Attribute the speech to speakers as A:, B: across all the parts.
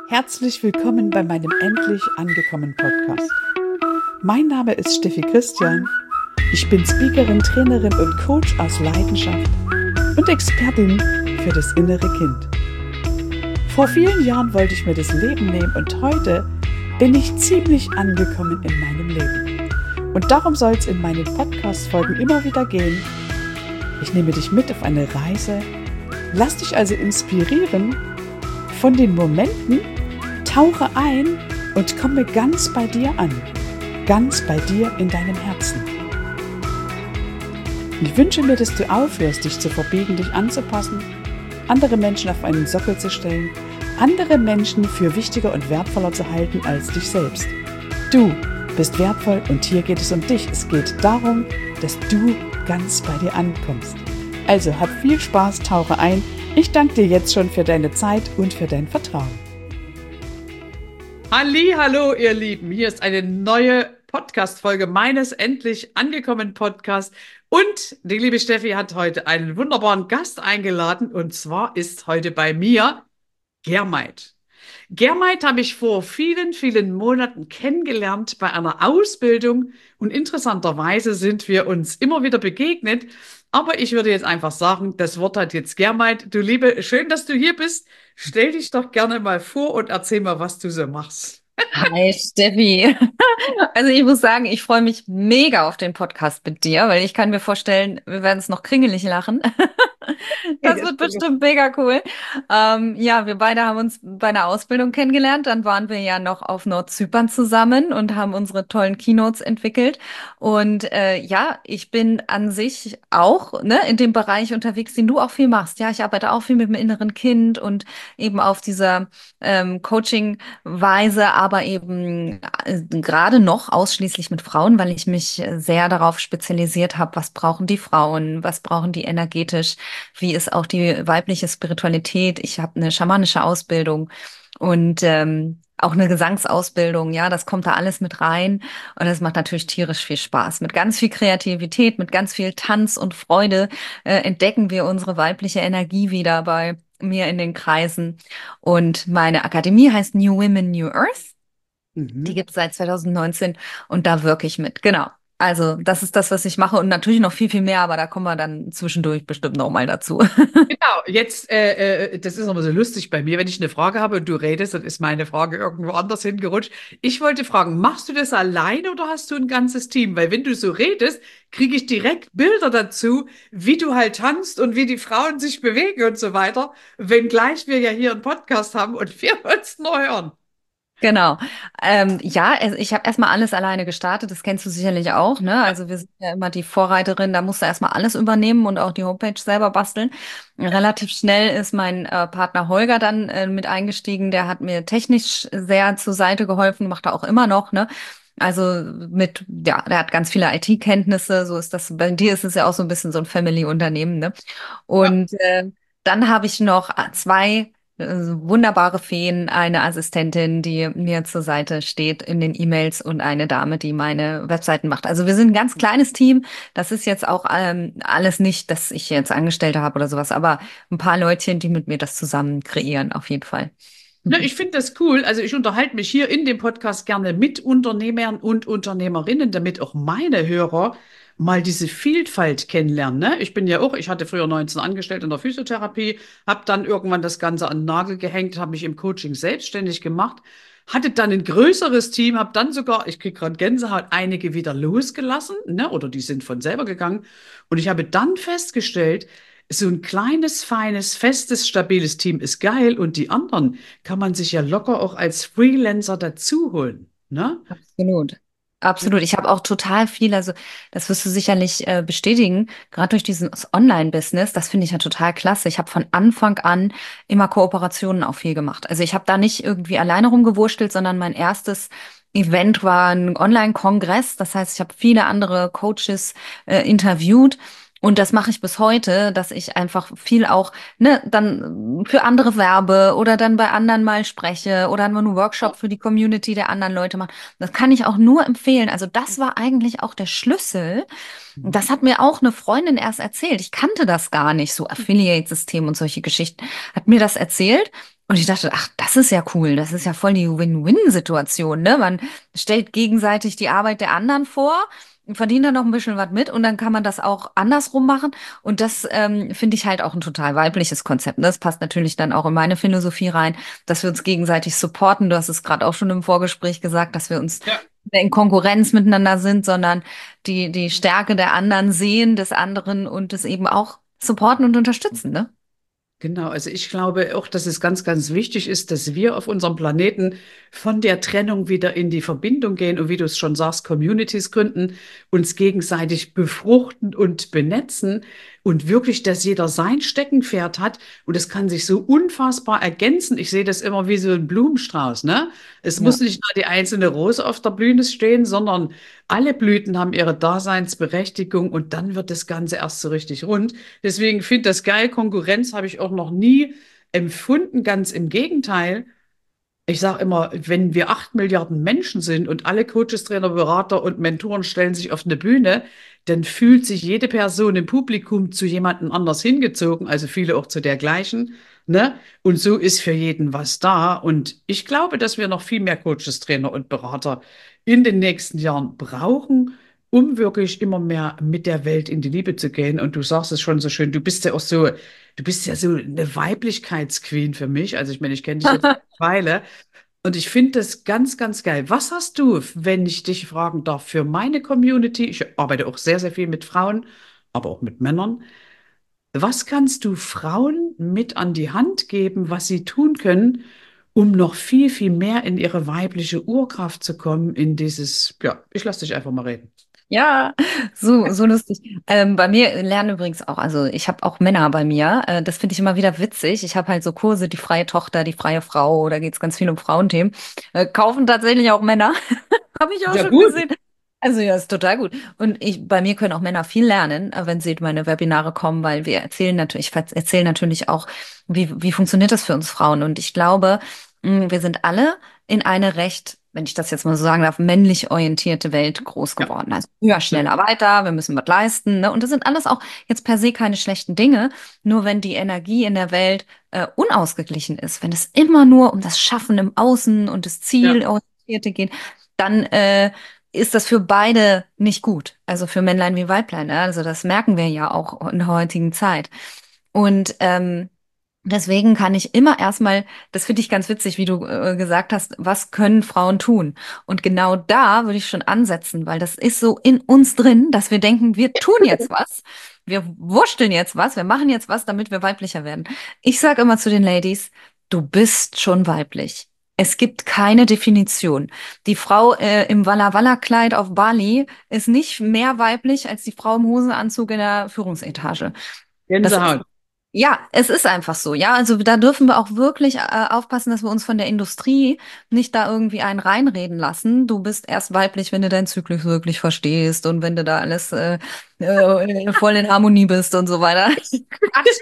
A: Herzlich willkommen bei meinem Endlich angekommen Podcast. Mein Name ist Steffi Christian. Ich bin Speakerin, Trainerin und Coach aus Leidenschaft und Expertin für das innere Kind. Vor vielen Jahren wollte ich mir das Leben nehmen und heute bin ich ziemlich angekommen in meinem Leben. Und darum soll es in meinen Podcast-Folgen immer wieder gehen. Ich nehme dich mit auf eine Reise, lass dich also inspirieren von den Momenten, tauche ein und komme ganz bei dir an, ganz bei dir in deinem Herzen. Ich wünsche mir, dass du aufhörst, dich zu verbiegen, dich anzupassen, andere Menschen auf einen Sockel zu stellen, andere Menschen für wichtiger und wertvoller zu halten als dich selbst. Du bist wertvoll und hier geht es um dich. Es geht darum, dass du ganz bei dir ankommst. Also hab viel Spaß, tauche ein. Ich danke dir jetzt schon für deine Zeit und für dein Vertrauen. Hallo, ihr Lieben. Hier ist eine neue Podcast-Folge meines Endlich angekommen Podcasts. Und die liebe Steffi hat heute einen wunderbaren Gast eingeladen. Und zwar ist heute bei mir Germaid. Germaid habe ich vor vielen, vielen Monaten kennengelernt bei einer Ausbildung. Und interessanterweise sind wir uns immer wieder begegnet. Aber ich würde jetzt einfach sagen, das Wort hat jetzt Germaid. Du Liebe, schön, dass du hier bist. Stell dich doch gerne mal vor und erzähl mal, was du so machst.
B: Hi Steffi. Also ich muss sagen, ich freue mich mega auf den Podcast mit dir, weil ich kann mir vorstellen, wir werden es noch kringelig lachen. Das wird bestimmt mega cool. Ja, wir beide haben uns bei einer Ausbildung kennengelernt. Dann waren wir ja noch auf Nordzypern zusammen und haben unsere tollen Keynotes entwickelt. Und ja, ich bin an sich auch in dem Bereich unterwegs, den du auch viel machst. Ja, ich arbeite auch viel mit dem inneren Kind und eben auf dieser Coaching-Weise, aber eben gerade noch ausschließlich mit Frauen, weil ich mich sehr darauf spezialisiert habe, was brauchen die Frauen, was brauchen die energetisch, wie ist auch die weibliche Spiritualität. Ich habe eine schamanische Ausbildung und auch eine Gesangsausbildung. Ja, das kommt da alles mit rein und das macht natürlich tierisch viel Spaß. Mit ganz viel Kreativität, mit ganz viel Tanz und Freude entdecken wir unsere weibliche Energie wieder bei mir in den Kreisen. Und meine Akademie heißt New Women, New Earth. Die gibt es seit 2019 und da wirke ich mit. Genau. Also das ist das, was ich mache und natürlich noch viel, viel mehr, aber da kommen wir dann zwischendurch bestimmt noch mal dazu.
A: Genau, jetzt, das ist immer so lustig bei mir, wenn ich eine Frage habe und du redest, dann ist meine Frage irgendwo anders hingerutscht. Ich wollte fragen, machst du das alleine oder hast du ein ganzes Team? Weil wenn du so redest, kriege ich direkt Bilder dazu, wie du halt tanzt und wie die Frauen sich bewegen und so weiter, wenngleich wir ja hier einen Podcast haben und wir uns nur hören.
B: Genau. Ja, also ich habe erstmal alles alleine gestartet, das kennst du sicherlich auch, ne? Also wir sind ja immer die Vorreiterin, da musst du erstmal alles übernehmen und auch die Homepage selber basteln. Relativ schnell ist mein Partner Holger dann mit eingestiegen, der hat mir technisch sehr zur Seite geholfen, macht er auch immer noch, ne? Also ja, der hat ganz viele IT-Kenntnisse, so ist das, bei dir ist es ja auch so ein bisschen so ein Family-Unternehmen, ne?
A: Ja.
B: Und dann habe ich noch zwei wunderbare Feen, eine Assistentin, die mir zur Seite steht in den E-Mails und eine Dame, die meine Webseiten macht. Also wir sind ein ganz kleines Team. Das ist jetzt auch alles nicht, dass ich jetzt Angestellte habe oder sowas, aber ein paar Leutchen, die mit mir das zusammen kreieren, auf jeden Fall.
A: Ne, ich finde das cool. Also ich unterhalte mich hier in dem Podcast gerne mit Unternehmern und Unternehmerinnen, damit auch meine Hörer mal diese Vielfalt kennenlernen. Ne? Ich bin ja auch, ich hatte früher 19 angestellt in der Physiotherapie, habe dann irgendwann das Ganze an den Nagel gehängt, habe mich im Coaching selbstständig gemacht, hatte dann ein größeres Team, habe dann sogar, ich kriege gerade Gänsehaut, einige wieder losgelassen, ne? Oder die sind von selber gegangen. Und ich habe dann festgestellt, so ein kleines, feines, festes, stabiles Team ist geil und die anderen kann man sich ja locker auch als Freelancer dazu holen, ne?
B: Absolut. Absolut. Ich habe auch total viel, also das wirst du sicherlich bestätigen, gerade durch dieses Online-Business, das finde ich ja total klasse. Ich habe von Anfang an immer Kooperationen auch viel gemacht. Also ich habe da nicht irgendwie alleine rumgewurschtelt, sondern mein erstes Event war ein Online-Kongress. Das heißt, ich habe viele andere Coaches interviewt. Und das mache ich bis heute, dass ich einfach viel auch, dann für andere werbe oder dann bei anderen mal spreche oder nur einen Workshop für die Community der anderen Leute mache. Das kann ich auch nur empfehlen. Also das war eigentlich auch der Schlüssel. Das hat mir auch eine Freundin erst erzählt. Ich kannte das gar nicht, so Affiliate-System und solche Geschichten. Hat mir das erzählt. Und ich dachte, ach, das ist ja cool. Das ist ja voll die Win-Win-Situation, ne? Man stellt gegenseitig die Arbeit der anderen vor, verdient dann noch ein bisschen was mit und dann kann man das auch andersrum machen. Und das finde ich halt auch ein total weibliches Konzept. Ne? Das passt natürlich dann auch in meine Philosophie rein, dass wir uns gegenseitig supporten. Du hast es gerade auch schon im Vorgespräch gesagt, dass wir uns
A: Ja.
B: in Konkurrenz miteinander sind, sondern die Stärke der anderen sehen, des anderen und es eben auch supporten und unterstützen, ne?
A: Genau, also ich glaube auch, dass es ganz, ganz wichtig ist, dass wir auf unserem Planeten von der Trennung wieder in die Verbindung gehen und wie du es schon sagst, Communities gründen, uns gegenseitig befruchten und benetzen und wirklich, dass jeder sein Steckenpferd hat und es kann sich so unfassbar ergänzen. Ich sehe das immer wie so ein Blumenstrauß, ne? Es
B: Ja.
A: muss nicht nur die einzelne Rose auf der Bühne stehen, sondern alle Blüten haben ihre Daseinsberechtigung und dann wird das Ganze erst so richtig rund. Deswegen finde ich das geil. Konkurrenz habe ich auch noch nie empfunden. Ganz im Gegenteil. Ich sage immer, wenn wir 8 Milliarden Menschen sind und alle Coaches, Trainer, Berater und Mentoren stellen sich auf eine Bühne, dann fühlt sich jede Person im Publikum zu jemandem anders hingezogen, also viele auch zu der gleichen, ne? Und so ist für jeden was da. Und ich glaube, dass wir noch viel mehr Coaches, Trainer und Berater in den nächsten Jahren brauchen, um wirklich immer mehr mit der Welt in die Liebe zu gehen. Und du sagst es schon so schön, du bist ja so eine Weiblichkeitsqueen für mich. Also ich meine, ich kenne dich jetzt eine Weile. Und ich finde das ganz, ganz geil. Was hast du, wenn ich dich fragen darf, für meine Community? Ich arbeite auch sehr, sehr viel mit Frauen, aber auch mit Männern. Was kannst du Frauen mit an die Hand geben, was sie tun können, um noch viel, viel mehr in ihre weibliche Urkraft zu kommen, in dieses, ja, ich lasse dich einfach mal reden.
B: Ja, so lustig. Bei mir lernen übrigens auch, also ich habe auch Männer bei mir. Das finde ich immer wieder witzig. Ich habe halt so Kurse, die freie Tochter, die freie Frau, da geht es ganz viel um Frauenthemen. Kaufen tatsächlich auch Männer. Habe ich auch
A: Ja,
B: schon
A: gut.
B: gesehen. Also ja, ist total gut. Und bei mir können auch Männer viel lernen, wenn sie in meine Webinare kommen, weil wir erzählen natürlich, ich erzähle natürlich auch, wie funktioniert das für uns Frauen. Und ich glaube, wir sind alle in eine recht, wenn ich das jetzt mal so sagen darf, männlich orientierte Welt groß
A: Ja,
B: geworden. Also höher,
A: stimmt.
B: schneller, weiter, wir müssen was leisten, ne? Und das sind alles auch jetzt per se keine schlechten Dinge. Nur wenn die Energie in der Welt unausgeglichen ist, wenn es immer nur um das Schaffen im Außen und das
A: Ja,
B: Zielorientierte geht, dann ist das für beide nicht gut. Also für Männlein wie Weiblein. Ne? Also das merken wir ja auch in der heutigen Zeit. Und deswegen kann ich immer erstmal, das finde ich ganz witzig, wie du gesagt hast, was können Frauen tun? Und genau da würde ich schon ansetzen, weil das ist so in uns drin, dass wir denken, wir tun jetzt was, wir wursteln jetzt was, wir machen jetzt was, damit wir weiblicher werden. Ich sage immer zu den Ladies, du bist schon weiblich. Es gibt keine Definition. Die Frau im Walla Walla Kleid auf Bali ist nicht mehr weiblich als die Frau im Hosenanzug in der Führungsetage. Das ist
A: Gänsehaut.
B: ja, es ist einfach so, ja. Also da dürfen wir auch wirklich aufpassen, dass wir uns von der Industrie nicht da irgendwie einen reinreden lassen. Du bist erst weiblich, wenn du deinen Zyklus wirklich verstehst und wenn du da alles voll in Harmonie bist und so weiter. Quatsch,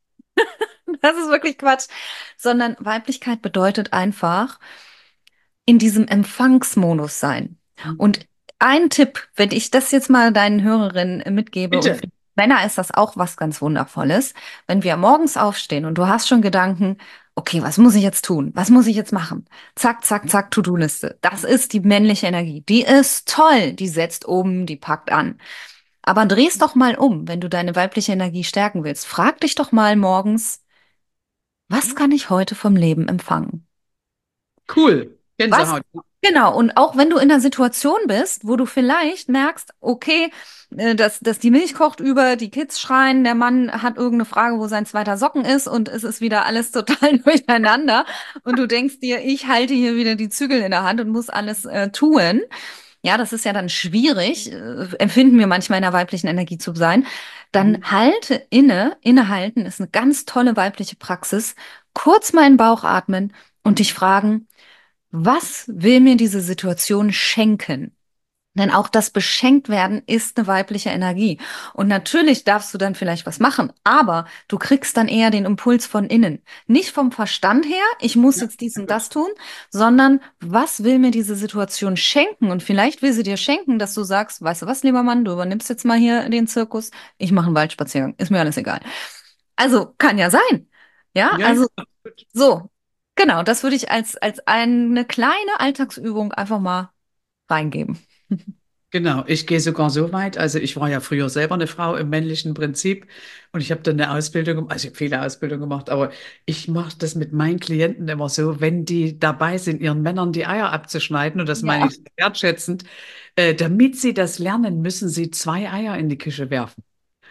B: das ist wirklich Quatsch. Sondern Weiblichkeit bedeutet einfach in diesem Empfangsmodus sein. Und ein Tipp, wenn ich das jetzt mal deinen Hörerinnen mitgebe, und
A: Bitte.
B: für Männer ist das auch was ganz Wundervolles, wenn wir morgens aufstehen und du hast schon Gedanken, okay, was muss ich jetzt tun? Was muss ich jetzt machen? Zack, zack, zack, To-Do-Liste. Das ist die männliche Energie. Die ist toll. Die setzt um, die packt an. Aber dreh's doch mal um, wenn du deine weibliche Energie stärken willst. Frag dich doch mal morgens, was kann ich heute vom Leben empfangen?
A: Cool.
B: Was?
A: Gänsehaut.
B: Genau, und auch wenn du in einer Situation bist, wo du vielleicht merkst, okay, dass die Milch kocht über, die Kids schreien, der Mann hat irgendeine Frage, wo sein zweiter Socken ist und es ist wieder alles total durcheinander und du denkst dir, ich halte hier wieder die Zügel in der Hand und muss alles tun. Ja, das ist ja dann schwierig, empfinden wir manchmal in der weiblichen Energie zu sein. Dann halte inne, innehalten ist eine ganz tolle weibliche Praxis. Kurz mal in den Bauch atmen und dich fragen, was will mir diese Situation schenken? Denn auch das Beschenktwerden ist eine weibliche Energie. Und natürlich darfst du dann vielleicht was machen, aber du kriegst dann eher den Impuls von innen. Nicht vom Verstand her, ich muss
A: Ja,
B: jetzt dies
A: sehr
B: und das
A: gut.
B: tun, sondern was will mir diese Situation schenken? Und vielleicht will sie dir schenken, dass du sagst, weißt du was, lieber Mann, du übernimmst jetzt mal hier den Zirkus, ich mache einen Waldspaziergang, ist mir alles egal. Also kann ja sein. Ja,
A: Ja, ja,
B: also
A: absolut.
B: so. Genau, das würde ich als eine kleine Alltagsübung einfach mal reingeben.
A: Genau, ich gehe sogar so weit. Also ich war ja früher selber eine Frau im männlichen Prinzip und ich habe dann eine Ausbildung, also ich habe viele Ausbildungen gemacht, aber ich mache das mit meinen Klienten immer so, wenn die dabei sind, ihren Männern die Eier abzuschneiden, und das meine
B: Ja.
A: ich sehr wertschätzend, damit sie das lernen, müssen sie 2 Eier in die Küche werfen.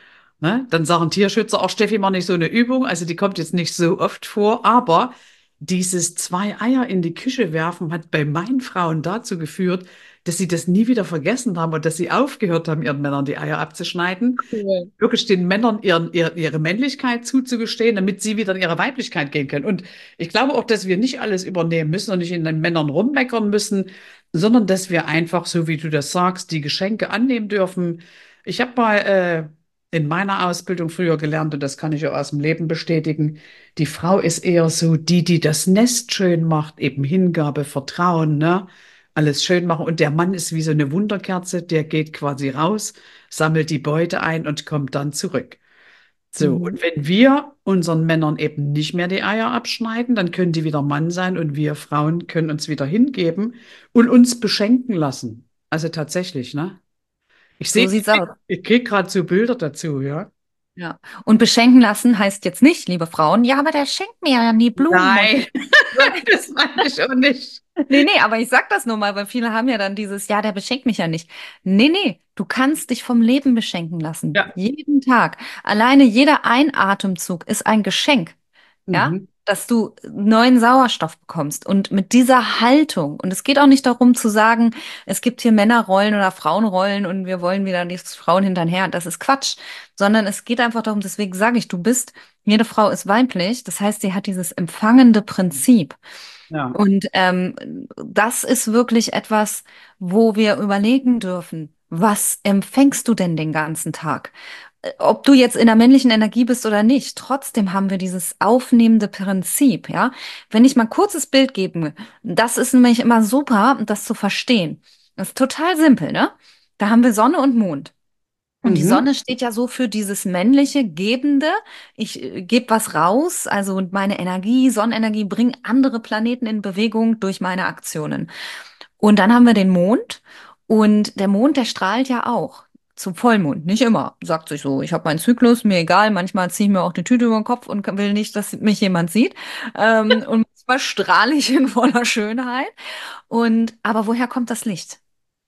A: Ne? Dann sagen Tierschützer, auch Steffi, mach nicht so eine Übung. Also die kommt jetzt nicht so oft vor, aber dieses 2 Eier in die Küche werfen hat bei meinen Frauen dazu geführt, dass sie das nie wieder vergessen haben und dass sie aufgehört haben, ihren Männern die Eier abzuschneiden,
B: Cool.
A: wirklich den Männern ihre Männlichkeit zuzugestehen, damit sie wieder in ihre Weiblichkeit gehen können. Und ich glaube auch, dass wir nicht alles übernehmen müssen und nicht in den Männern rummeckern müssen, sondern dass wir einfach, so wie du das sagst, die Geschenke annehmen dürfen. Ich habe mal in meiner Ausbildung früher gelernt, und das kann ich auch aus dem Leben bestätigen, die Frau ist eher so die, die das Nest schön macht, eben Hingabe, Vertrauen, ne? Alles schön machen. Und der Mann ist wie so eine Wunderkerze, der geht quasi raus, sammelt die Beute ein und kommt dann zurück. So,
B: Mhm.
A: und wenn wir unseren Männern eben nicht mehr die Eier abschneiden, dann können die wieder Mann sein und wir Frauen können uns wieder hingeben und uns beschenken lassen. Also tatsächlich, ne? Ich
B: So
A: sehe,
B: sieht's aus.
A: ich krieg gerade so Bilder dazu, ja.
B: Ja. Und beschenken lassen heißt jetzt nicht, liebe Frauen, ja, aber der schenkt mir ja nie Blumen und
A: Nein, das meine ich auch nicht.
B: nee, nee, aber ich sag das nur mal, weil viele haben ja dann dieses, ja, der beschenkt mich ja nicht. Nee, nee, du kannst dich vom Leben beschenken lassen.
A: Ja.
B: Jeden Tag. Alleine jeder Einatemzug ist ein Geschenk, ja,
A: Mhm.
B: dass du neuen Sauerstoff bekommst. Und mit dieser Haltung, und es geht auch nicht darum zu sagen, es gibt hier Männerrollen oder Frauenrollen und wir wollen wieder die Frauen hinterher. Das ist Quatsch, sondern es geht einfach darum, deswegen sage ich, jede Frau ist weiblich. Das heißt, sie hat dieses empfangende Prinzip.
A: Ja.
B: Und das ist wirklich etwas, wo wir überlegen dürfen, was empfängst du denn den ganzen Tag? Ob du jetzt in der männlichen Energie bist oder nicht, trotzdem haben wir dieses aufnehmende Prinzip, ja. Wenn ich mal ein kurzes Bild gebe, das ist nämlich immer super, das zu verstehen. Das ist total simpel, ne? Da haben wir Sonne und Mond. Und die
A: Mhm.
B: Sonne steht ja so für dieses männliche, Gebende. Ich gebe was raus, also meine Energie, Sonnenenergie, bringt andere Planeten in Bewegung durch meine Aktionen. Und dann haben wir den Mond. Und der Mond, der strahlt ja auch zum Vollmond. Nicht immer, sagt sich so. Ich habe meinen Zyklus, mir egal. Manchmal ziehe ich mir auch die Tüte über den Kopf und will nicht, dass mich jemand sieht. Und manchmal strahle ich in voller Schönheit. Aber woher kommt das Licht?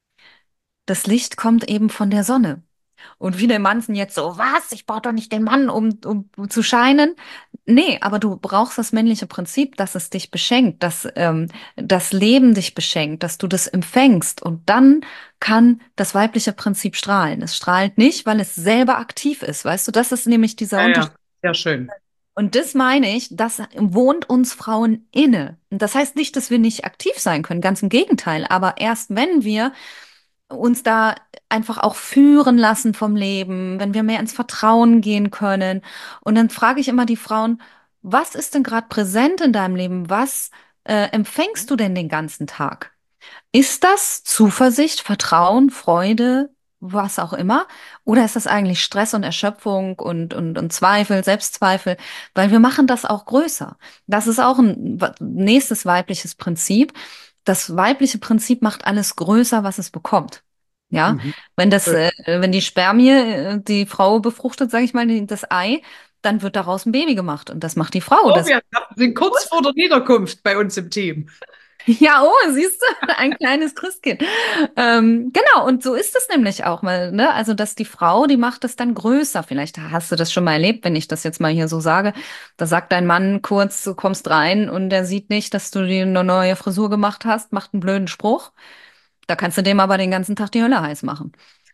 B: Das Licht kommt eben von der Sonne. Und viele Manzen jetzt so, was? Ich brauche doch nicht den Mann, um zu scheinen. Nee, aber du brauchst das männliche Prinzip, dass es dich beschenkt, dass das Leben dich beschenkt, dass du das empfängst. Und dann kann das weibliche Prinzip strahlen. Es strahlt nicht, weil es selber aktiv ist. Weißt du, das ist nämlich dieser
A: Ja,
B: Unterschied.
A: ja, sehr schön.
B: Und das meine ich, das wohnt uns Frauen inne. Und das heißt nicht, dass wir nicht aktiv sein können, ganz im Gegenteil. Aber erst wenn wir uns da einfach auch führen lassen vom Leben, wenn wir mehr ins Vertrauen gehen können. Und dann frage ich immer die Frauen, was ist denn gerade präsent in deinem Leben? Was empfängst du denn den ganzen Tag? Ist das Zuversicht, Vertrauen, Freude, was auch immer? Oder ist das eigentlich Stress und Erschöpfung und Zweifel, Selbstzweifel? Weil wir machen das auch größer. Das ist auch ein nächstes weibliches Prinzip. Das weibliche Prinzip macht alles größer, was es bekommt. Ja,
A: Mhm.
B: wenn die Spermie die Frau befruchtet, sage ich mal, das Ei, dann wird daraus ein Baby gemacht und das macht die Frau.
A: Oh,
B: Das
A: wir sind kurz vor der Niederkunft bei uns im Team.
B: ja, oh, siehst du, ein kleines Christkind. Genau, und so ist es nämlich auch mal, ne? Also, dass die Frau, die macht es dann größer. Vielleicht hast du das schon mal erlebt, wenn ich das jetzt mal hier so sage. Da sagt dein Mann kurz, du kommst rein und der sieht nicht, dass du dir eine neue Frisur gemacht hast, macht einen blöden Spruch. Da kannst du dem aber den ganzen Tag die Hölle heiß machen.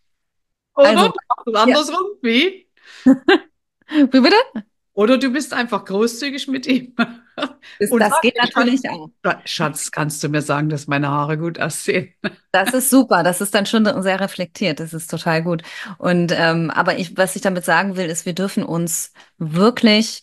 A: Oder
B: Also,
A: du machst es
B: ja.
A: andersrum, wie?
B: Wie bitte?
A: Oder du bist einfach großzügig mit ihm und
B: Das
A: sagst,
B: geht natürlich auch.
A: Schatz, kannst du mir sagen, dass meine Haare gut aussehen?
B: Das ist super, das ist dann schon sehr reflektiert, das ist total gut. Und aber was ich damit sagen will, ist, wir dürfen uns wirklich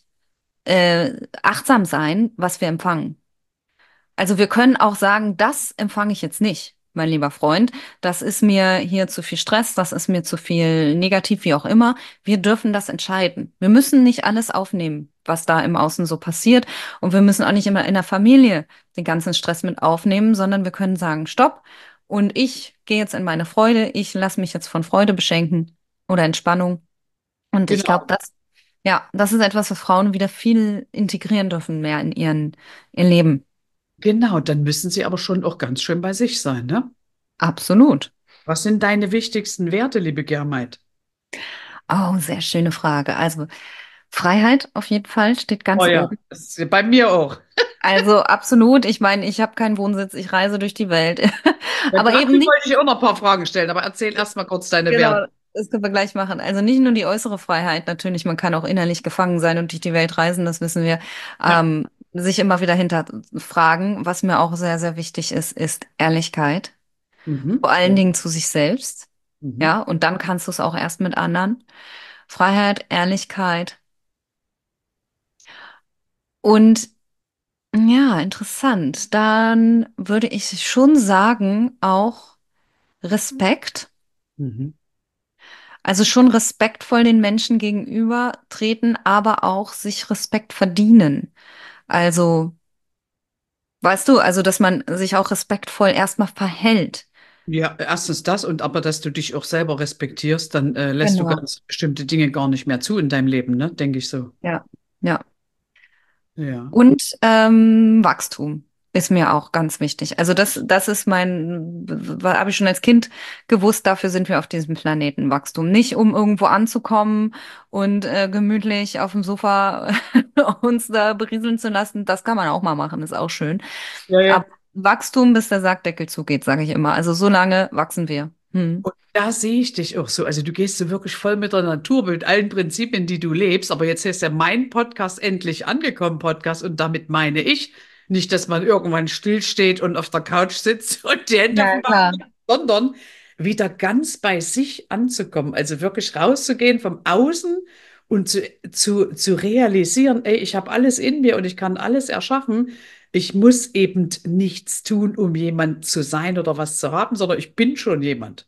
B: achtsam sein, was wir empfangen. Also wir können auch sagen, das empfange ich jetzt nicht. mein lieber Freund, das ist mir hier zu viel Stress, das ist mir zu viel negativ, wie auch immer. Wir dürfen das entscheiden. Wir müssen nicht alles aufnehmen, was da im Außen so passiert. Und wir müssen auch nicht immer in der Familie den ganzen Stress mit aufnehmen, sondern wir können sagen, stopp. Und ich gehe jetzt in meine Freude. Ich lasse mich jetzt von Freude beschenken oder Entspannung. Und ich glaube,
A: Genau.
B: das ist etwas, was Frauen wieder viel integrieren dürfen, mehr in ihr Leben.
A: Genau, dann müssen sie aber schon auch ganz schön bei sich sein, ne?
B: Absolut.
A: Was sind deine wichtigsten Werte, liebe Germaid?
B: Oh, sehr schöne Frage. Also Freiheit auf jeden Fall steht
A: Oh
B: ganz
A: ja,
B: oben.
A: das ist bei mir auch.
B: Also absolut. Ich meine, ich habe keinen Wohnsitz, ich reise durch die Welt.
A: Ja,
B: Aber
A: dazu
B: eben nicht,
A: wollte ich auch noch ein paar Fragen stellen, aber erzähl erst mal kurz deine Werte.
B: genau, das können wir gleich machen. Also nicht nur die äußere Freiheit, natürlich, man kann auch innerlich gefangen sein und durch die Welt reisen, das wissen wir.
A: Ja.
B: Sich immer wieder hinterfragen. Was mir auch sehr, sehr wichtig ist, ist Ehrlichkeit.
A: Mhm.
B: Vor allen Dingen zu sich selbst.
A: Mhm.
B: Ja, und dann kannst du es auch erst mit anderen. Freiheit, Ehrlichkeit und ja, interessant. Dann würde ich schon sagen, auch Respekt.
A: Mhm.
B: Also schon respektvoll den Menschen gegenüber treten, aber auch sich Respekt verdienen. Also, weißt du, also, dass man sich auch respektvoll erstmal verhält.
A: Ja, erstens das und aber, dass du dich auch selber respektierst, dann lässt du
B: Genau.
A: ganz bestimmte Dinge gar nicht mehr zu in deinem Leben, ne? Denke ich so.
B: Ja. Ja.
A: Ja.
B: Und Wachstum ist mir auch ganz wichtig. Also das ist habe ich schon als Kind gewusst, dafür sind wir auf diesem Planeten Wachstum. Nicht um irgendwo anzukommen und gemütlich auf dem Sofa uns da berieseln zu lassen. Das kann man auch mal machen, ist auch schön.
A: Ja,
B: Aber
A: ja.
B: Wachstum, bis der Sargdeckel zugeht, sage ich immer. Also so lange wachsen wir. Hm.
A: Und da sehe ich dich auch so. Also du gehst so wirklich voll mit der Natur, mit allen Prinzipien, die du lebst. Aber jetzt ist ja mein Podcast endlich angekommen, Podcast. Und damit meine ich nicht, dass man irgendwann stillsteht und auf der Couch sitzt und die Hände auf
B: Ja,
A: dem Bauch,
B: klar.
A: sondern wieder ganz bei sich anzukommen. Also wirklich rauszugehen vom Außen und zu realisieren, ey, ich habe alles in mir und ich kann alles erschaffen. Ich muss eben nichts tun, um jemand zu sein oder was zu haben, sondern ich bin schon jemand.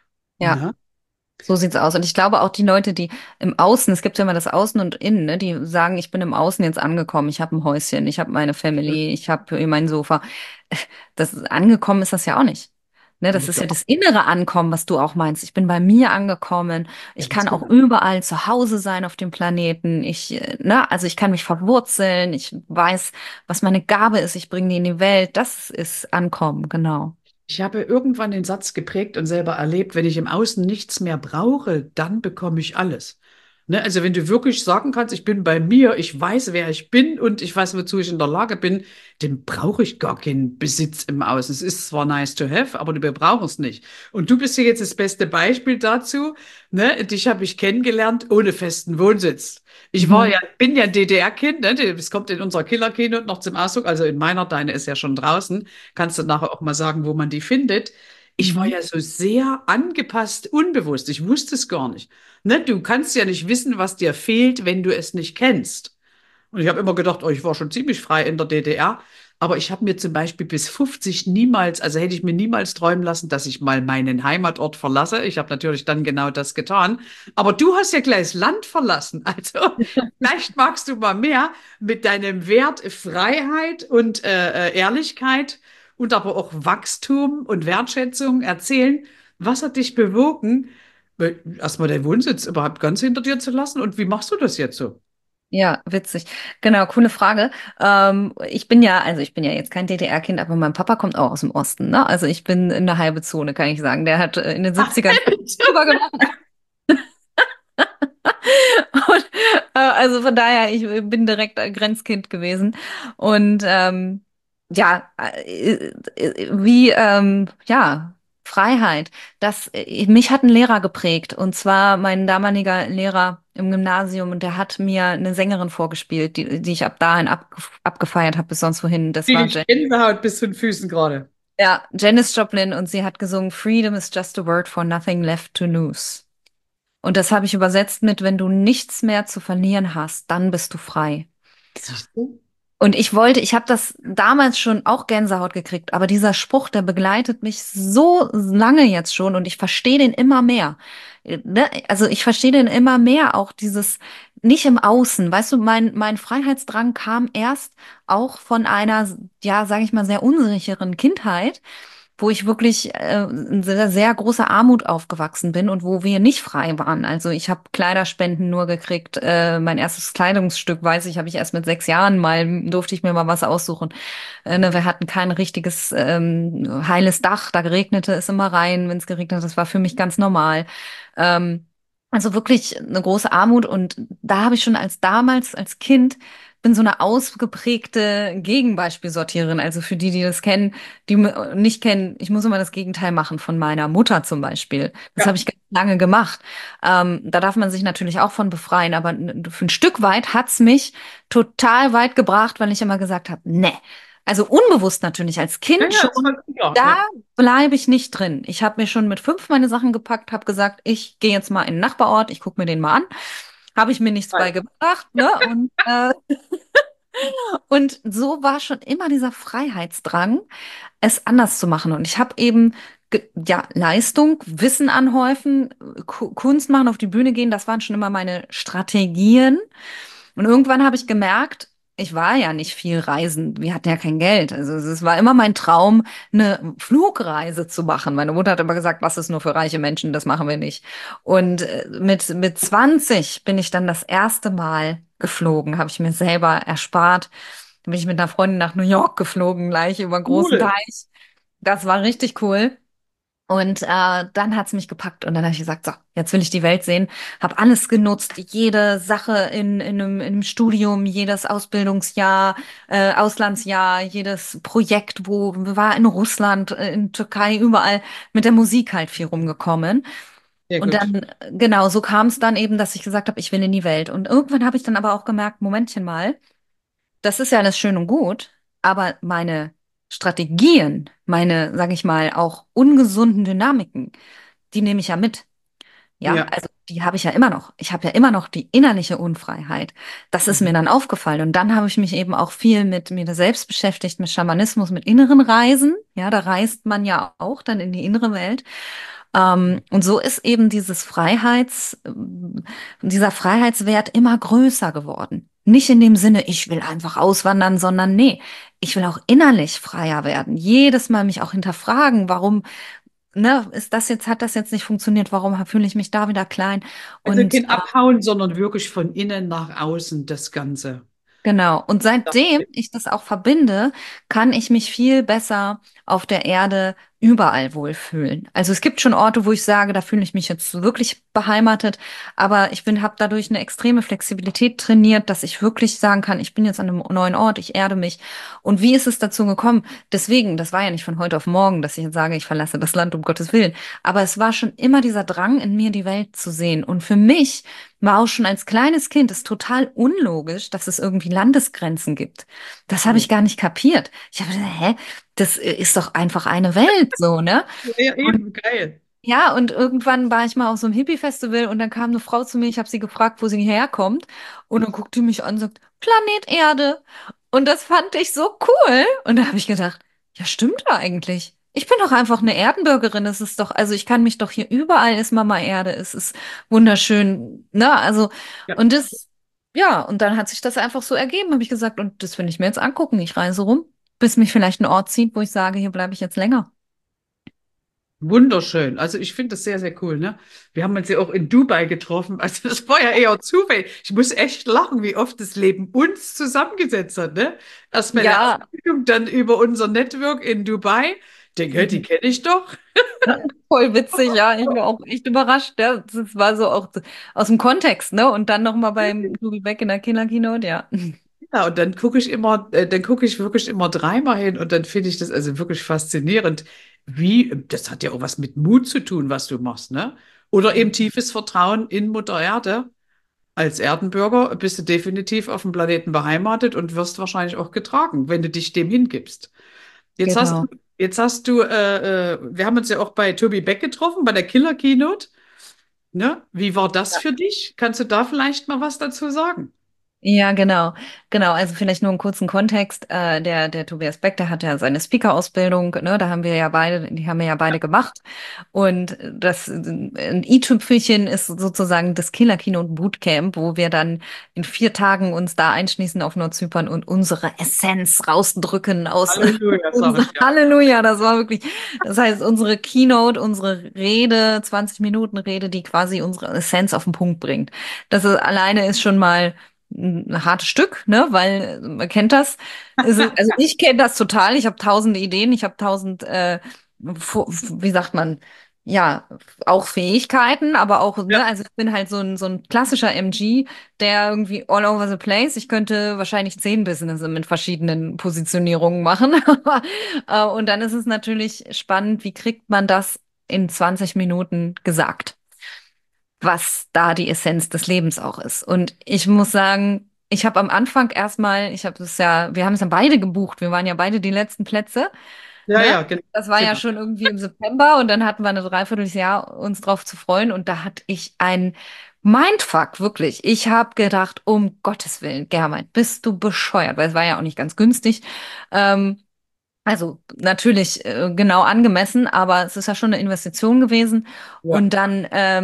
B: Ja.
A: Na?
B: So sieht's aus. Und ich glaube auch die Leute, die im Außen, es gibt ja immer das Außen und Innen, ne, die sagen, ich bin im Außen jetzt angekommen, ich habe ein Häuschen, ich habe meine Family, ich habe mein Sofa. Das angekommen ist das ja auch nicht. Ne, das ist ja das innere Ankommen, was du auch meinst. Ich bin bei mir angekommen. Ich
A: Ganz
B: kann auch
A: genau.
B: überall zu Hause sein auf dem Planeten. Also ich kann mich verwurzeln. Ich weiß, was meine Gabe ist. Ich bringe die in die Welt. Das ist Ankommen, genau.
A: Ich habe irgendwann den Satz geprägt und selber erlebt, wenn ich im Außen nichts mehr brauche, dann bekomme ich alles. Ne? Also wenn du wirklich sagen kannst, ich bin bei mir, ich weiß, wer ich bin und ich weiß, wozu ich in der Lage bin, dann brauche ich gar keinen Besitz im Außen. Es ist zwar nice to have, aber wir brauchen es nicht. Und du bist ja jetzt das beste Beispiel dazu. Ne? Dich habe ich kennengelernt ohne festen Wohnsitz.
B: Mhm.
A: Bin ja ein DDR-Kind, ne? Das kommt in unserer Killer-Keynote noch zum Ausdruck. Also in meiner, deine ist ja schon draußen. Kannst du nachher auch mal sagen, wo man die findet. Ich war
B: Mhm.
A: ja so sehr angepasst, unbewusst. Ich wusste es gar nicht. Ne? Du kannst ja nicht wissen, was dir fehlt, wenn du es nicht kennst. Und ich habe immer gedacht, oh, ich war schon ziemlich frei in der DDR. Aber ich habe mir zum Beispiel bis 50 niemals, also hätte ich mir niemals träumen lassen, dass ich mal meinen Heimatort verlasse. Ich habe natürlich dann genau das getan. Aber du hast ja gleich das Land verlassen. Also vielleicht magst du mal mehr mit deinem Wert Freiheit und Ehrlichkeit und aber auch Wachstum und Wertschätzung erzählen. Was hat dich bewogen, erstmal deinen Wohnsitz überhaupt ganz hinter dir zu lassen? Und wie machst du das jetzt so?
B: Ja, witzig. Genau, coole Frage. Also ich bin ja jetzt kein DDR-Kind, aber mein Papa kommt auch aus dem Osten, ne? Also ich bin in der halbe Zone, kann ich sagen. Der hat in den 70ern rüber gemacht. Und, also von daher, ich bin direkt ein Grenzkind gewesen. Und ja, ja, Freiheit. Mich hat ein Lehrer geprägt. Und zwar mein damaliger Lehrer im Gymnasium. Und der hat mir eine Sängerin vorgespielt, die ich ab dahin abgefeiert habe bis sonst wohin. Das
A: Kriege
B: war
A: ich Gänsehaut bis zu den Füßen gerade.
B: Janis Joplin. Und sie hat gesungen, Freedom is just a word for nothing left to lose. Und das habe ich übersetzt mit, wenn du nichts mehr zu verlieren hast, dann bist du frei.
A: Siehst du?
B: Und ich habe das damals schon auch Gänsehaut gekriegt, aber dieser Spruch, der begleitet mich so lange jetzt schon und ich verstehe den immer mehr. Ne? Also ich verstehe den immer mehr, auch dieses nicht im Außen. Weißt du, mein Freiheitsdrang kam erst auch von einer, ja, sage ich mal, sehr unsicheren Kindheit, wo ich wirklich in sehr, sehr großer Armut aufgewachsen bin und wo wir nicht frei waren. Also ich habe Kleiderspenden nur gekriegt. Mein erstes Kleidungsstück, weiß ich, habe ich erst mit 6 Jahren mal, durfte ich mir mal was aussuchen. Ne, wir hatten kein richtiges heiles Dach, da regnete es immer rein, wenn es geregnet hat. Das war für mich ganz normal. Ähm, also wirklich eine große Armut und da habe ich schon damals als Kind bin so eine ausgeprägte Gegenbeispielsortiererin. Also für die, die das kennen, nicht kennen, ich muss immer das Gegenteil machen von meiner Mutter zum Beispiel. Das habe
A: Ja.
B: ich ganz lange gemacht. Da darf man sich natürlich auch von befreien, aber für ein Stück weit hat's mich total weit gebracht, weil ich immer gesagt habe, ne. Also unbewusst natürlich als
A: Ja,
B: Kind
A: ja, das
B: schon,
A: war klar.
B: da
A: Ja.
B: bleibe ich nicht drin. Ich habe mir schon mit 5 meine Sachen gepackt, habe gesagt, ich gehe jetzt mal in den Nachbarort, ich gucke mir den mal an. Habe ich mir nichts
A: Nein.
B: beigebracht, ne? Und so war schon immer dieser Freiheitsdrang, es anders zu machen. Und ich habe eben, ja, Leistung, Wissen anhäufen, Kunst machen, auf die Bühne gehen, das waren schon immer meine Strategien. Und irgendwann habe ich gemerkt, ich war ja nicht viel reisen. Wir hatten ja kein Geld. Also es war immer mein Traum, eine Flugreise zu machen. Meine Mutter hat immer gesagt, was ist nur für reiche Menschen, das machen wir nicht. Und mit 20 bin ich dann das erste Mal geflogen, habe ich mir selber erspart. Dann bin ich mit einer Freundin nach New York geflogen, gleich über einen großen
A: Cool.
B: Teich. Das war richtig cool. Und dann hat's mich gepackt und dann habe ich gesagt, so, jetzt will ich die Welt sehen. Habe alles genutzt, jede Sache in einem Studium, jedes Ausbildungsjahr, Auslandsjahr, jedes Projekt, wo war in Russland, in Türkei, überall mit der Musik halt viel rumgekommen.
A: Sehr
B: Und
A: gut.
B: dann, genau, so kam es dann eben, dass ich gesagt habe, ich will in die Welt. Und irgendwann habe ich dann aber auch gemerkt, Momentchen mal, das ist ja alles schön und gut, aber meine Strategien, meine, sage ich mal, auch ungesunden Dynamiken, die nehme ich ja mit. Ja,
A: Ja.
B: also die habe ich ja immer noch. Ich habe ja immer noch die innerliche Unfreiheit. Das ist mir
A: Mhm.
B: dann aufgefallen. Und dann habe ich mich eben auch viel mit mir selbst beschäftigt, mit Schamanismus, mit inneren Reisen. Ja, da reist man ja auch dann in die innere Welt. Und so ist eben dieser Freiheitswert immer größer geworden. Nicht in dem Sinne, ich will einfach auswandern, sondern nee, ich will auch innerlich freier werden. Jedes Mal mich auch hinterfragen, warum, ne, hat das jetzt nicht funktioniert? Warum fühle ich mich da wieder klein?
A: Also
B: Und
A: kein Abhauen, sondern wirklich von innen nach außen das Ganze.
B: genau. Und
A: Ja.
B: seitdem ich das auch verbinde, kann ich mich viel besser auf der Erde überall wohlfühlen. Also es gibt schon Orte, wo ich sage, da fühle ich mich jetzt wirklich beheimatet, aber habe dadurch eine extreme Flexibilität trainiert, dass ich wirklich sagen kann, ich bin jetzt an einem neuen Ort, ich erde mich. Und wie ist es dazu gekommen? Deswegen, das war ja nicht von heute auf morgen, dass ich jetzt sage, ich verlasse das Land um Gottes Willen, aber es war schon immer dieser Drang in mir, die Welt zu sehen. Und für mich war auch schon als kleines Kind es total unlogisch, dass es irgendwie Landesgrenzen gibt. Das habe
A: Ja,
B: ich gar nicht kapiert. Ich habe gedacht, hä, das ist doch einfach eine Welt, so, ne?
A: ja,
B: Und
A: eben, geil.
B: ja, und irgendwann war ich mal auf so einem Hippie-Festival und dann kam eine Frau zu mir, ich habe sie gefragt, wo sie herkommt. Und dann guckte die mich an und sagt, Planet Erde. Und das fand ich so cool. Und da habe ich gedacht, ja, stimmt ja eigentlich. Ich bin doch einfach eine Erdenbürgerin. Es ist doch, also ich kann mich doch hier überall ist Mama Erde. Es ist wunderschön, ne? Also,
A: Ja.
B: und ja, und dann hat sich das einfach so ergeben, habe ich gesagt, und das will ich mir jetzt angucken. Ich reise rum, bis mich vielleicht ein Ort zieht, wo ich sage, hier bleibe ich jetzt länger.
A: Wunderschön. Also ich finde das sehr, sehr cool, ne? Wir haben uns ja auch in Dubai getroffen. Also das war ja eher Zufall. Ich muss echt lachen, wie oft das Leben uns zusammengesetzt hat, ne? Erst meine
B: Ja.
A: Ausbildung, dann über unser Network in Dubai. Ich denke, hey, die kenne ich doch.
B: Voll witzig, ja. Ich war auch echt überrascht. Ja. Das war so auch aus dem Kontext, ne? Und dann nochmal beim Google Back in der Killer Keynote, ja.
A: Ja, und dann gucke ich wirklich immer dreimal hin und dann finde ich das also wirklich faszinierend, das hat ja auch was mit Mut zu tun, was du machst, ne? Oder eben tiefes Vertrauen in Mutter Erde. Als Erdenbürger bist du definitiv auf dem Planeten beheimatet und wirst wahrscheinlich auch getragen, wenn du dich dem hingibst. Jetzt hast du,
B: Genau.
A: wir haben uns ja auch bei Tobi Beck getroffen, bei der Killer Keynote, ne? Wie war das für dich? Kannst du da vielleicht mal was dazu sagen?
B: Ja, genau, genau. Also vielleicht nur einen kurzen Kontext. Der Tobias Beck, der hat ja seine Speaker-Ausbildung, ne, da haben wir ja beide, die haben wir ja beide gemacht. Und das ein i-Tüpfelchen ist sozusagen das Killer Keynote Bootcamp, wo wir dann in 4 Tagen uns da einschließen auf Nordzypern und unsere Essenz rausdrücken aus
C: Halleluja, sag
B: unser
C: ich dir.
B: Halleluja. Das war wirklich, das heißt, unsere Keynote, unsere Rede, 20 Minuten Rede, die quasi unsere Essenz auf den Punkt bringt. Das ist, alleine ist schon mal ein hartes Stück, ne? Weil man kennt das. Also ich kenne das total. Ich habe tausende Ideen, ich habe tausend, wie sagt man, ja, auch Fähigkeiten, aber auch,
C: Ja,
B: ne, also ich bin halt so ein klassischer MG, der irgendwie all over the place. Ich könnte wahrscheinlich 10 Business mit verschiedenen Positionierungen machen. Und dann ist es natürlich spannend, wie kriegt man das in 20 Minuten gesagt? Was da die Essenz des Lebens auch ist. Und ich muss sagen, ich habe am Anfang erstmal, ich habe es ja, wir haben es ja beide gebucht, wir waren ja beide die letzten Plätze,
C: ja,
B: ne?
C: ja, genau.
B: Das war ja
C: Genau.
B: schon irgendwie im September und dann hatten wir eine Dreivierteljahr uns drauf zu freuen und da hatte ich ein Mindfuck, wirklich. Ich habe gedacht, um Gottes Willen, Germeit, bist du bescheuert, weil es war ja auch nicht ganz günstig. Ähm, also natürlich genau angemessen, aber es ist ja schon eine Investition gewesen.
C: Ja.
B: Und dann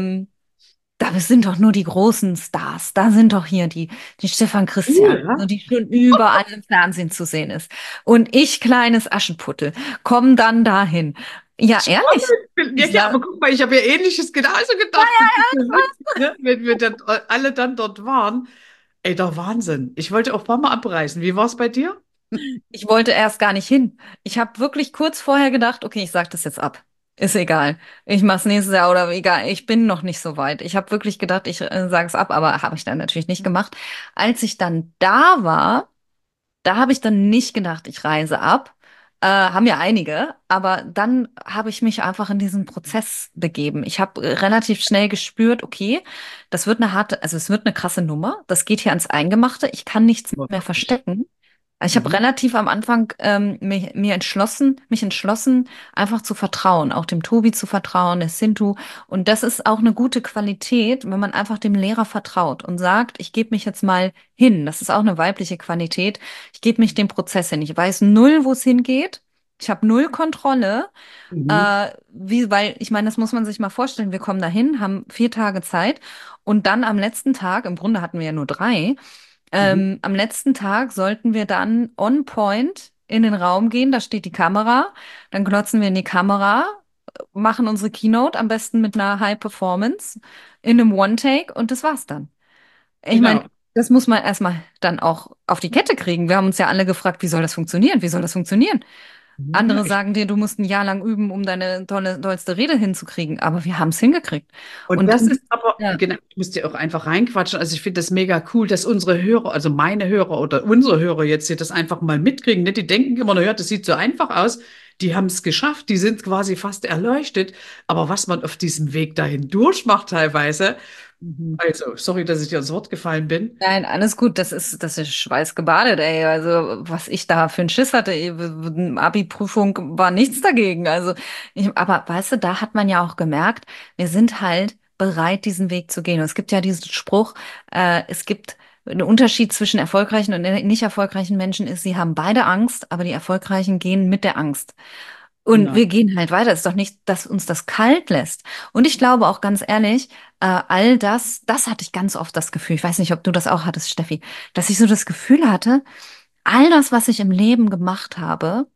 B: da sind doch nur die großen Stars. Da sind doch hier die Stefan Christian,
C: Cool, ja?
B: die schon überall im Fernsehen zu sehen ist. Und ich, kleines Aschenputtel, komm dann dahin. Ja, ehrlich.
C: Ja,
B: Ich
C: ja,
B: sag,
C: aber guck mal, ich habe ja Ähnliches genauso gedacht, ne, wenn wir dann alle dann dort waren. Ey, doch Wahnsinn. Ich wollte auch ein paar Mal abreisen. Wie war es bei dir?
B: ich wollte erst gar nicht hin. Ich habe wirklich kurz vorher gedacht, okay, ich sag das jetzt ab. Ist egal. Ich mach's nächstes Jahr oder egal. Ich bin noch nicht so weit. Ich habe wirklich gedacht, ich sage es ab, aber habe ich dann natürlich nicht gemacht. Als ich dann da war, da habe ich dann nicht gedacht, ich reise ab. Haben ja einige, aber dann habe ich mich einfach in diesen Prozess begeben. Ich habe relativ schnell gespürt, okay, das wird eine harte, also es wird eine krasse Nummer. Das geht hier ans Eingemachte. Ich kann nichts
C: Aber
B: mehr
C: wirklich.
B: verstecken. Ich habe
C: Mhm.
B: relativ am Anfang mich entschlossen, einfach zu vertrauen, auch dem Tobi zu vertrauen, der Sintu. Und das ist auch eine gute Qualität, wenn man einfach dem Lehrer vertraut und sagt, ich gebe mich jetzt mal hin. Das ist auch eine weibliche Qualität. Ich gebe mich dem Prozess hin. Ich weiß null, wo es hingeht. Ich habe null Kontrolle.
C: Mhm.
B: Weil ich meine, das muss man sich mal vorstellen. Wir kommen dahin, haben 4 Tage Zeit und dann am letzten Tag, im Grunde hatten wir ja nur 3.
C: Mhm.
B: Am letzten Tag sollten wir dann on point in den Raum gehen, da steht die Kamera, dann glotzen wir in die Kamera, machen unsere Keynote am besten mit einer High Performance in einem One-Take und das war's dann. Ich meine,
C: Genau.
B: das muss man erstmal dann auch auf die Kette kriegen. Wir haben uns ja alle gefragt, wie soll das funktionieren? Wie soll das funktionieren?
C: Ja,
B: Andere sagen dir, du musst ein Jahr lang üben, um deine tollste Rede hinzukriegen, aber wir haben es hingekriegt.
C: und
B: Und
C: das ist aber,
B: ja.
C: genau, ich muss dir auch einfach reinquatschen. Also ich finde das mega cool, dass unsere Hörer, also meine Hörer oder unsere Hörer jetzt hier das einfach mal mitkriegen. Ne? Die denken immer, naja, das sieht so einfach aus. Die haben es geschafft, die sind quasi fast erleuchtet. Aber was man auf diesem Weg dahin durchmacht teilweise,
B: Mhm.
C: also, sorry, dass ich dir ins Wort gefallen bin.
B: Nein, alles gut. Das ist schweißgebadet, ey. Also, was ich da für einen Schiss hatte, ey, Abi-Prüfung war nichts dagegen. Also, aber weißt du, da hat man ja auch gemerkt, wir sind halt bereit, diesen Weg zu gehen. Und es gibt ja diesen Spruch, es gibt einen Unterschied zwischen erfolgreichen und nicht erfolgreichen Menschen ist, sie haben beide Angst, aber die Erfolgreichen gehen mit der Angst. Und
C: Genau.
B: wir gehen halt weiter. Es ist doch nicht, dass uns das kalt lässt. Und ich glaube auch ganz ehrlich, all das hatte ich ganz oft das Gefühl, ich weiß nicht, ob du das auch hattest, Steffi, dass ich so das Gefühl hatte, all das, was ich im Leben gemacht habe,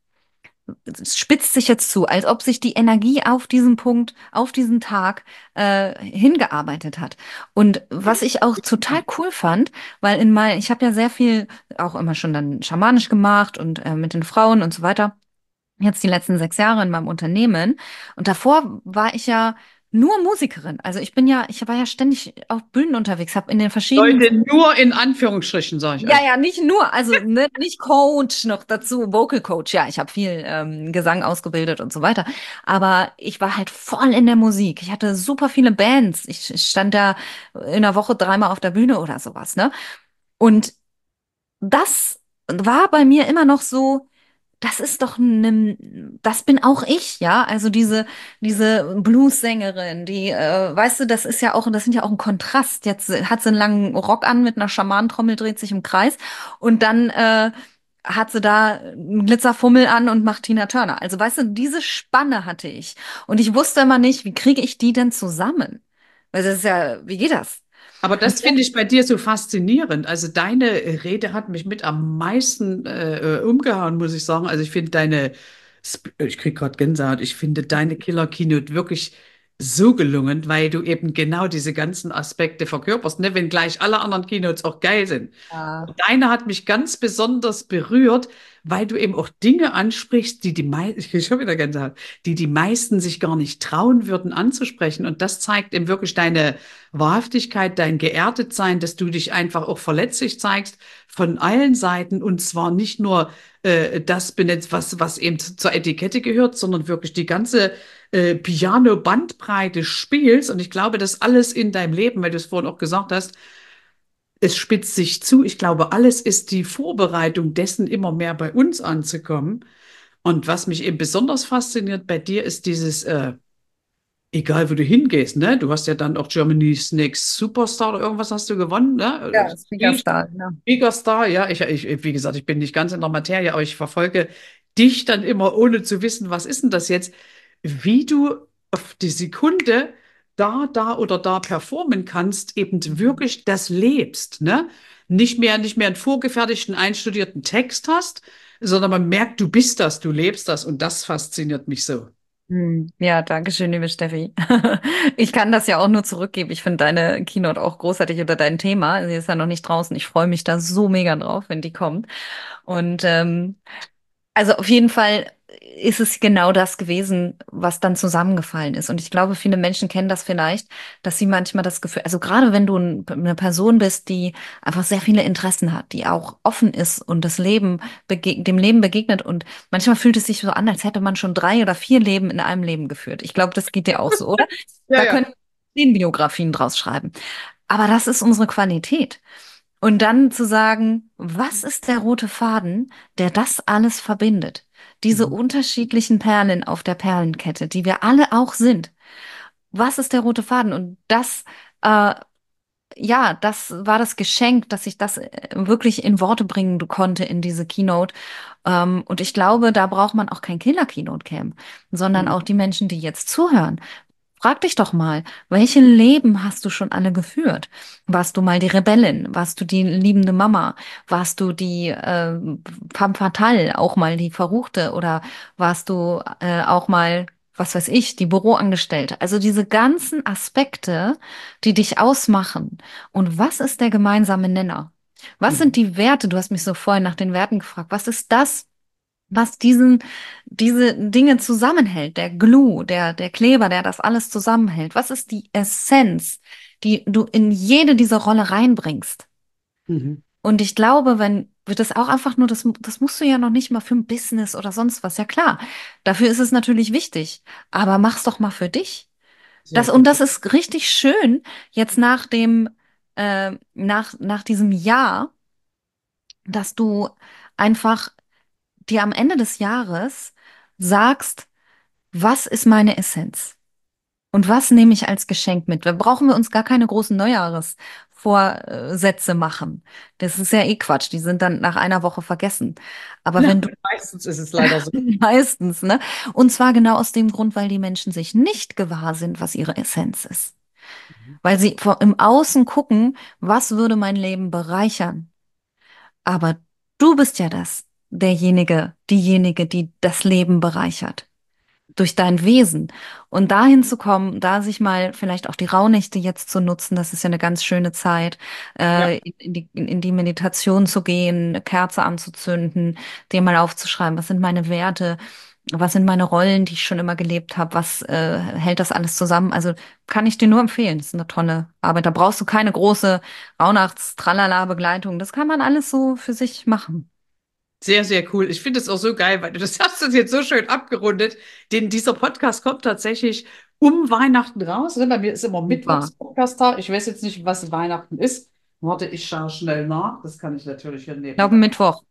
B: es spitzt sich jetzt zu, als ob sich die Energie auf diesen Punkt, auf diesen Tag hingearbeitet hat. Und was ich auch total cool fand, weil ich habe ja sehr viel auch immer schon dann schamanisch gemacht und mit den Frauen und so weiter. Jetzt die letzten 6 Jahre in meinem Unternehmen. Und davor war ich ja nur Musikerin. Also ich war ja ständig auf Bühnen unterwegs, habe in den verschiedenen,
C: Leute, nur in Anführungsstrichen, sage ich
B: ja,
C: euch.
B: ja, nicht nur, also ne, nicht Coach noch dazu, Vocal Coach. Ja, ich habe viel Gesang ausgebildet und so weiter. Aber ich war halt voll in der Musik. Ich hatte super viele Bands. Ich stand da in der Woche 3-mal auf der Bühne oder sowas, ne? Und das war bei mir immer noch so. das ist doch das bin auch ich, ja. Also diese Blues-Sängerin, die, weißt du, das sind ja auch ein Kontrast. Jetzt hat sie einen langen Rock an mit einer Schamanentrommel, dreht sich im Kreis und dann hat sie da einen Glitzerfummel an und macht Tina Turner. Also weißt du, diese Spanne hatte ich. Und ich wusste immer nicht, wie kriege ich die denn zusammen? Weil das ist ja, wie geht das?
C: Aber
B: Und
C: das finde ich bei dir so faszinierend. Also deine Rede hat mich mit am meisten umgehauen, muss ich sagen. Also ich finde ich kriege gerade Gänsehaut, ich finde deine Killer Keynote wirklich so gelungen, weil du eben genau diese ganzen Aspekte verkörperst, ne? Wenngleich alle anderen Keynotes auch geil sind.
B: ja.
C: Deine hat mich ganz besonders berührt, weil du eben auch Dinge ansprichst, ich kriege schon wieder Gänsehaut, die meisten sich gar nicht trauen würden anzusprechen. Und das zeigt eben wirklich deine Wahrhaftigkeit, dein Geerdetsein, dass du dich einfach auch verletzlich zeigst von allen Seiten und zwar nicht nur das benetzt, was eben zur Etikette gehört, sondern wirklich die ganze Piano-Bandbreite spielst. Und ich glaube, das alles in deinem Leben, weil du es vorhin auch gesagt hast, es spitzt sich zu. Ich glaube, alles ist die Vorbereitung dessen, immer mehr bei uns anzukommen. Und was mich eben besonders fasziniert bei dir, ist egal wo du hingehst, ne? Du hast ja dann auch Germany's Next Superstar oder irgendwas hast du gewonnen, ne?
B: Ja, Siegerstar, ja.
C: Megastar, ja. Wie gesagt, ich bin nicht ganz in der Materie, aber ich verfolge dich dann immer, ohne zu wissen, was ist denn das jetzt, wie du auf die Sekunde da oder da performen kannst, eben wirklich das lebst, ne? Nicht mehr einen vorgefertigten, einstudierten Text hast, sondern man merkt, du bist das, du lebst das und das fasziniert mich so.
B: Ja, danke schön, liebe Steffi. Ich kann das ja auch nur zurückgeben. Ich finde deine Keynote auch großartig oder dein Thema. Sie ist ja noch nicht draußen. Ich freue mich da so mega drauf, wenn die kommt. Und also auf jeden Fall ist es genau das gewesen, was dann zusammengefallen ist. Und ich glaube, viele Menschen kennen das vielleicht, dass sie manchmal das Gefühl, also gerade wenn du eine Person bist, die einfach sehr viele Interessen hat, die auch offen ist und dem Leben begegnet. Und manchmal fühlt es sich so an, als hätte man schon 3 oder 4 Leben in einem Leben geführt. Ich glaube, das geht dir auch so, oder?
C: Ja,
B: Da
C: ja.
B: können wir 10 Biografien draus schreiben. Aber das ist unsere Qualität. Und dann zu sagen, was ist der rote Faden, der das alles verbindet? Diese
C: Mhm.
B: unterschiedlichen Perlen auf der Perlenkette, die wir alle auch sind. Was ist der rote Faden? Und äh, ja, das war das Geschenk, dass ich das wirklich in Worte bringen konnte in diese Keynote. Und ich glaube, da braucht man auch kein Killer-Keynote-Camp, sondern auch die Menschen, die jetzt zuhören. Frag dich doch mal, welche Leben hast du schon alle geführt? Warst du mal die Rebellin? Warst du die liebende Mama? Warst du die femme fatale, auch mal die Verruchte? Oder warst du auch mal, was weiß ich, die Büroangestellte? Also diese ganzen Aspekte, die dich ausmachen. Und was ist der gemeinsame Nenner? Was sind
C: Mhm.
B: die Werte? Du hast mich so vorhin nach den Werten gefragt. Was ist das, was diese Dinge zusammenhält, der Glue, der Kleber, der das alles zusammenhält. Was ist die Essenz, die du in jede dieser Rolle reinbringst?
C: Mhm.
B: Und ich glaube, wenn wir das auch einfach nur, das musst du ja noch nicht mal für ein Business oder sonst was. Ja klar, dafür ist es natürlich wichtig. Aber mach's doch mal für dich.
C: Sehr
B: Und
C: gut.
B: das ist richtig schön, jetzt nach diesem Jahr, dass du einfach dir am Ende des Jahres sagst, was ist meine Essenz? Und was nehme ich als Geschenk mit? Da brauchen wir uns gar keine großen Neujahresvorsätze machen. Das ist ja eh Quatsch. Die sind dann nach einer Woche vergessen. Aber
C: Na,
B: wenn du
C: meistens ist es leider so.
B: meistens, ne? Und zwar genau aus dem Grund, weil die Menschen sich nicht gewahr sind, was ihre Essenz ist. Weil sie im Außen gucken, was würde mein Leben bereichern? Aber du bist ja diejenige, die das Leben bereichert. Durch dein Wesen. Und dahin zu kommen, da sich mal vielleicht auch die Rauhnächte jetzt zu nutzen, das ist ja eine ganz schöne Zeit,
C: Ja.
B: in die Meditation zu gehen, eine Kerze anzuzünden, dir mal aufzuschreiben, was sind meine Werte, was sind meine Rollen, die ich schon immer gelebt habe, was hält das alles zusammen? Also kann ich dir nur empfehlen, das ist eine tolle Arbeit. Da brauchst du keine große Rauhnachts-Tralala-Begleitung. Das kann man alles so für sich machen.
C: Sehr, sehr cool. Ich finde es auch so geil, weil du das hast das jetzt so schön abgerundet. Denn dieser Podcast kommt tatsächlich um Weihnachten raus. Ne? Bei mir ist immer
B: Super.
C: Mittwochs Podcast-Tag. Ich weiß jetzt nicht, was Weihnachten ist. Warte, ich schaue schnell nach. Das kann ich natürlich hier
B: Ich glaube
C: nebenbei.
B: Mittwoch.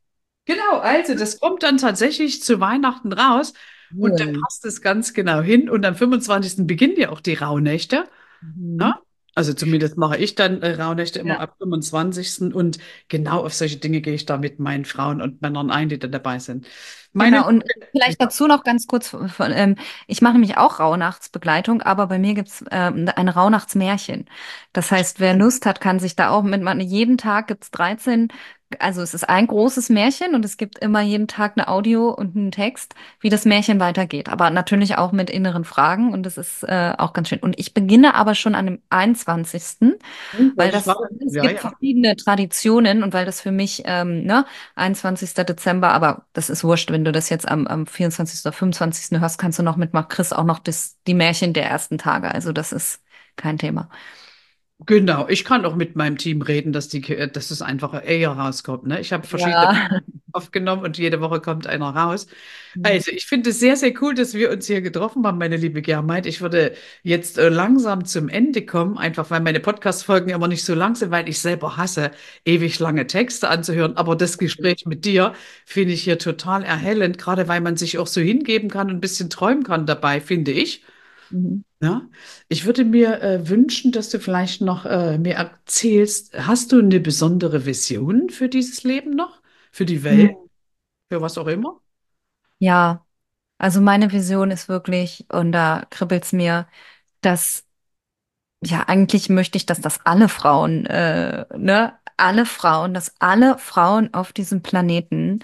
C: Genau, also das kommt dann tatsächlich zu Weihnachten raus und da
B: Cool.
C: passt es ganz genau hin. Und am 25. beginnen ja auch die Rauhnächte. Ne?
B: Mhm.
C: Also zumindest mache ich dann Rauhnächte immer
B: Ja.
C: ab 25. Und genau auf solche Dinge gehe ich da mit meinen Frauen und Männern ein, die da dabei sind. Meine,
B: Genau, und vielleicht
C: ja,
B: dazu noch ganz kurz, ich mache nämlich auch Rauhnachtsbegleitung, aber bei mir gibt's ein Rauhnachtsmärchen. Das heißt, wer Lust hat, kann sich da auch jeden Tag gibt's 13, also es ist ein großes Märchen und es gibt immer jeden Tag eine Audio und einen Text, wie das Märchen weitergeht. Aber natürlich auch mit inneren Fragen und das ist auch ganz schön. Und ich beginne aber schon an dem 21., weil
C: wollte ich
B: das,
C: fragen.
B: es
C: Ja,
B: gibt
C: ja.
B: verschiedene Traditionen und weil das für mich, ne, 21. Dezember, aber das ist wurscht, wenn du das jetzt am 24. oder 25. hörst, kannst du noch mitmachen, kriegst auch noch die Märchen der ersten Tage. Also das ist kein Thema.
C: Genau, ich kann auch mit meinem Team reden, dass es einfach eher rauskommt. Ne? Ich habe verschiedene
B: Ja.
C: aufgenommen und jede Woche kommt einer raus. Also ich finde es sehr, sehr cool, dass wir uns hier getroffen haben, meine liebe Germaid. Ich würde jetzt langsam zum Ende kommen, einfach weil meine Podcast-Folgen immer nicht so lang sind, weil ich selber hasse, ewig lange Texte anzuhören. Aber das Gespräch mit dir finde ich hier total erhellend, gerade weil man sich auch so hingeben kann und ein bisschen träumen kann dabei, finde ich.
B: Mhm.
C: Ja, ich würde mir wünschen, dass du vielleicht noch mir erzählst, hast du eine besondere Vision für dieses Leben noch? Für die Welt?
B: Mhm.
C: Für was auch immer?
B: Ja, also meine Vision ist wirklich, und da kribbelt's mir, dass, ja, eigentlich möchte ich, dass das alle Frauen, ne, dass alle Frauen auf diesem Planeten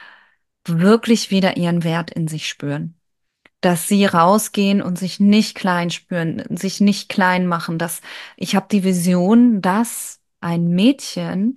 B: wirklich wieder ihren Wert in sich spüren. Dass sie rausgehen und sich nicht klein spüren, sich nicht klein machen. Dass ich habe die Vision, dass ein Mädchen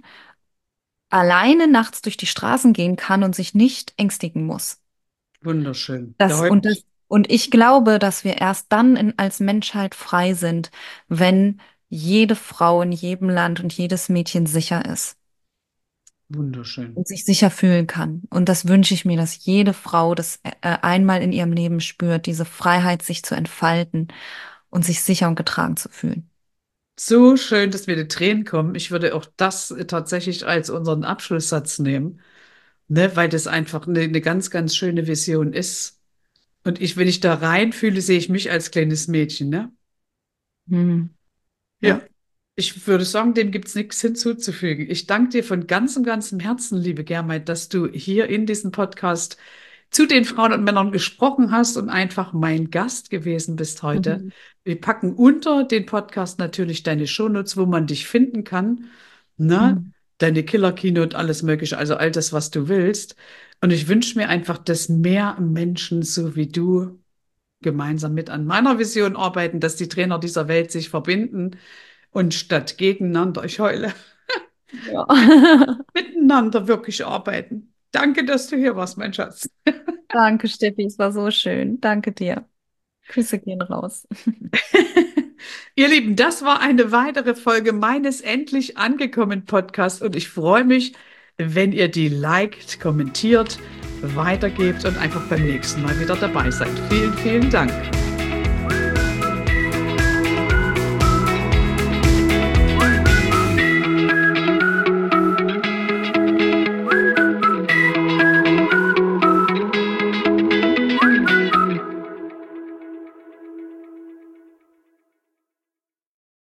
B: alleine nachts durch die Straßen gehen kann und sich nicht ängstigen muss.
C: Wunderschön. Da
B: Das
C: heult
B: und das und ich glaube, dass wir erst dann als Menschheit frei sind, wenn jede Frau in jedem Land und jedes Mädchen sicher ist
C: wunderschön.
B: und sich sicher fühlen kann. Und das wünsche ich mir, dass jede Frau das einmal in ihrem Leben spürt, diese Freiheit, sich zu entfalten und sich sicher und getragen zu fühlen.
C: So schön, dass mir die Tränen kommen. Ich würde auch das tatsächlich als unseren Abschlusssatz nehmen, ne, weil das einfach eine ganz, ganz schöne Vision ist. Und ich, wenn ich da reinfühle, sehe ich mich als kleines Mädchen, ne?
B: Mhm.
C: Ja.
B: Ja.
C: Ich würde sagen, dem gibt es nichts hinzuzufügen. Ich danke dir von ganzem, ganzem Herzen, liebe Germaid, dass du hier in diesem Podcast zu den Frauen und Männern gesprochen hast und einfach mein Gast gewesen bist heute.
B: Mhm.
C: Wir packen unter den Podcast natürlich deine Shownotes, wo man dich finden kann, ne?
B: Mhm.
C: Deine Killer-Keynote, alles Mögliche, also all das, was du willst. Und ich wünsche mir einfach, dass mehr Menschen so wie du gemeinsam mit an meiner Vision arbeiten, dass die Trainer dieser Welt sich verbinden und statt gegeneinander, ich heule,
B: Ja.
C: miteinander wirklich arbeiten. Danke, dass du hier warst, mein Schatz.
B: Danke, Steffi, es war so schön. Danke dir. Küsse gehen raus.
C: Ihr Lieben, das war eine weitere Folge meines Endlich angekommen Podcasts und ich freue mich, wenn ihr die liked, kommentiert, weitergebt und einfach beim nächsten Mal wieder dabei seid. Vielen, vielen Dank.